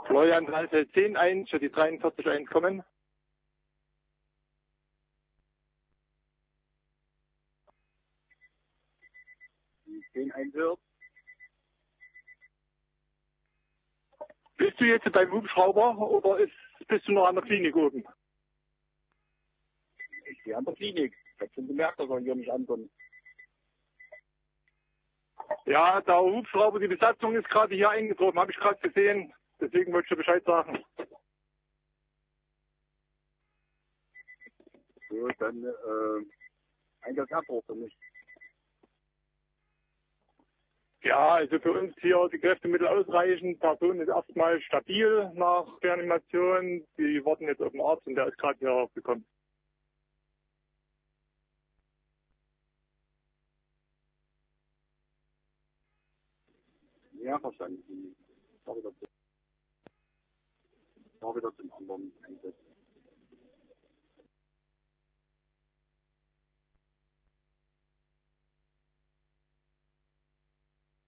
Florian 10-1 für die 43-1 kommen. Die 10-1 hört. Bist du jetzt beim Hubschrauber oder bist du noch an der Klinik oben? Ich stehe an der Klinik. Ich habe schon gemerkt, dass er hier nicht ankommt. Ja, der Hubschrauber, die Besatzung ist gerade hier eingetroffen, habe ich gerade gesehen. Deswegen wollte ich dir Bescheid sagen. So, dann Einsatzabbruch für mich. Ja, also für uns hier die Kräftemittel ausreichend. Person ist erstmal stabil nach Reanimation. Die warten jetzt auf den Arzt und der ist gerade hier gekommen. Ja, verstanden. Ich war wieder zum anderen Einsatz.